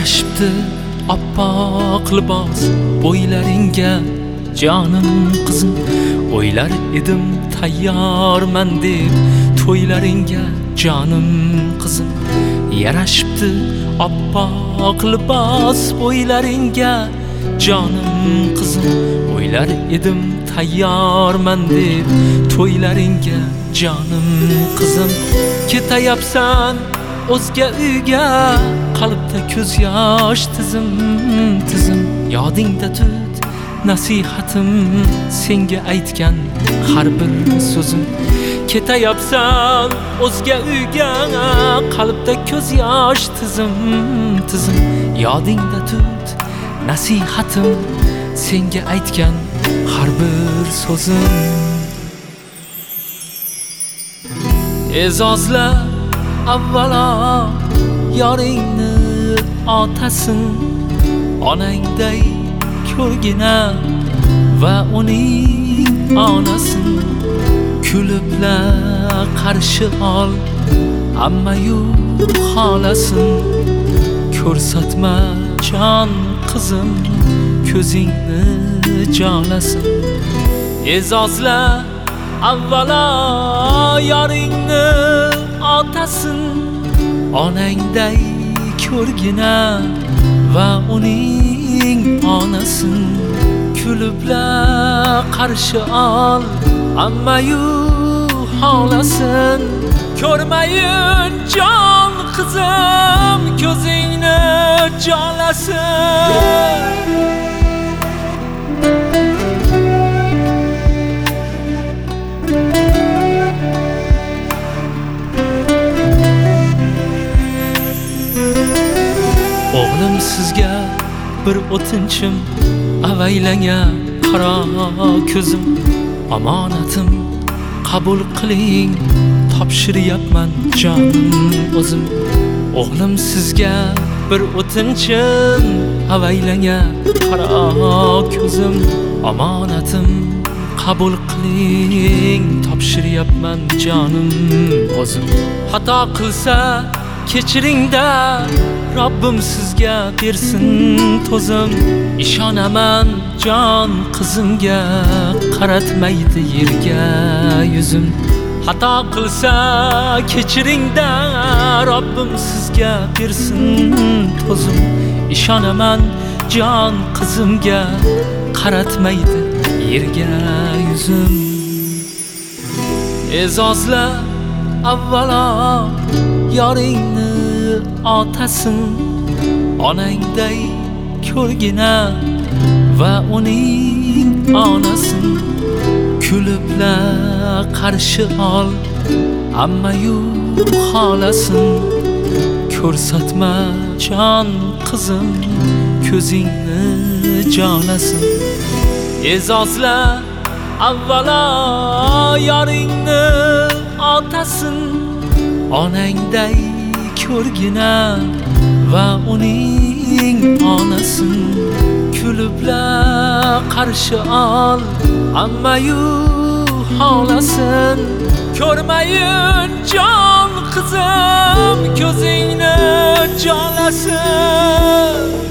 yarashibdi oppoq libos bo'ylaringga jonim qizim. O'ylar edim tayyorman deb to'ylaringga jonim qizim. Yarashibdi oppoq libos bo'ylaringga jonim qizim. O'ylar edim tayyorman deb to'ylaringga jonim qizim. Ketayapsan o'zga uyga, qalbda ko'z yosh tizim tizim. Yodingda tut nasihatim, senga aytgan har bir so'zim. Ketayapsan o'zga uyga, qalbda ko'z yosh tizim tizim. Yodingda tut nasihatim, senga aytgan har bir so'zim. E'zozla avvalo yoringni otasin, onangday ko'rgina va uning onasin. Kuliblar qarshi ol hammayu xolasin. Ko'rsatma jon qizim, ko'zingni jolasin. E'zozla avvalo yoringni otasin, onangday ko'rgina va uning onasin. Kuliblar qarshi ol hammayu xolasin. Ko'rmayin jon qizim, ko'zingni jolasin. O'g'lim sizga bir o'tinchim, avaylanga qaro ko'zim. Omonatim qabul qiling, topshiryapman jonim o'zim. O'g'lim sizga bir o'tinchim, avaylanga qaro ko'zim. Omonatim qabul qiling, topshiryapman jonim o'zim. Xato qilsa kechiringda, Robbim sizga bersin to'zim. Ishonaman jon qizimga, qaratmaydi yerga yuzim. Xato qilsa kechiringda, Robbim sizga bersin to'zim. Ishonaman jon qizimga, qaratmaydi yerga yuzim. E'zozla avvalo yoringni otasin, onangday ko'rgina va uning onasin. Kuliblar qarshi ol hammayu xolasin. Ko'rsatma jon qizim, ko'zingni jolasin. E'zozla avvalo yoringni otasin, onangday ko'rgina va uning onasin. Kuliblar qarshi ol hammayu xolasin. Ko'rmayin jon qizim, ko'zingni jolasin.